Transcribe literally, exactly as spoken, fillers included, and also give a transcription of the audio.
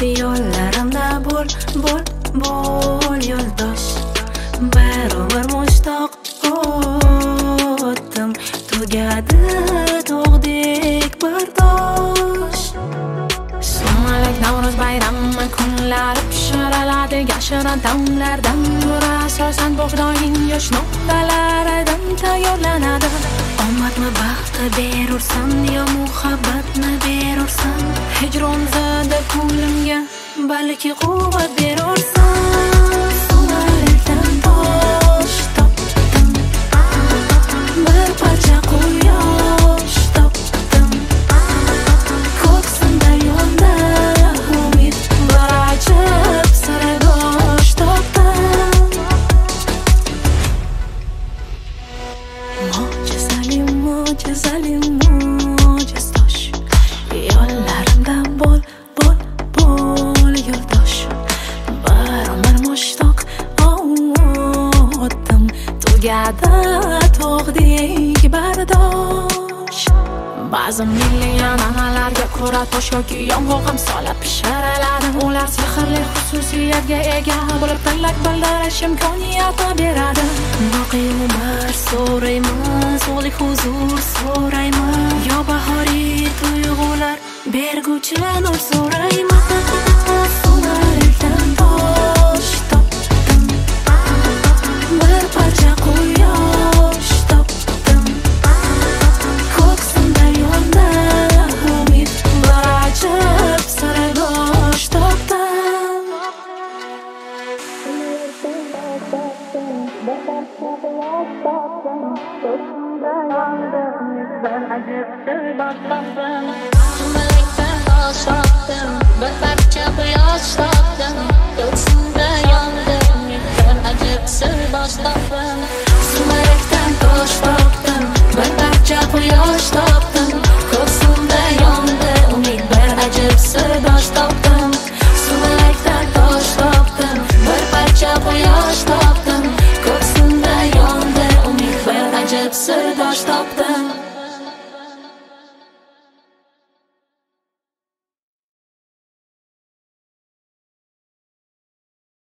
yo'llarimda bo'l, bo'l, bo'l yo'ldosh. Barobar mushtoq o'tdim, tugadi tog'dek bardosh. Sumalak Navro'z bayrami kunlari pishiriladigan shirin damlardan ko'ra asosan bug'doyning yosh nuqtalaridan tayyorlanadi. Omadmi baxtni berursan yo muhabbatni berursan, hijron zada ko'nglimga balki quvvat berursan. Sumalakdan tosh topdim, bir parcha quyosh topdim, ko'ksimda yonda umid bir ajib sirdosh topdim. Mo'jizali, mo'jizali, mo'jizosh, yo'llarimda bo'l, bo'l, bo'l yo'ldosh. Barobar mushtoq o'tdim, tugadi tog'dek bardosh. Ba'zi milliy an'analarga ko'ra tosh yoki yong'oq ham solib pishiriladi. Ular sehrli xususiyatga ega bo'lib, tilak bildirish imkoniyati beradi. Boqiy umr so'rayman, so'lik huzur so'rayman, yo bahoriy tuyg'ular berguvchi nur so'rayman. Sumalakdan tosh topdim, bir parcha quyosh topdim, ko'ksimda yonda umid bir ajib sirdosh topdim. Sumalakdan tosh topdim, bir parcha quyosh topdim, ko'ksimda yondim, bir ajib sirdosh topdim. Sumalakdan tosh topdim, bir parcha quyosh topdim, ko'ksimda yondi umid bir ajib sirdosh topdim. Sumalakdan tosh topdim, bir parcha quyosh topdim.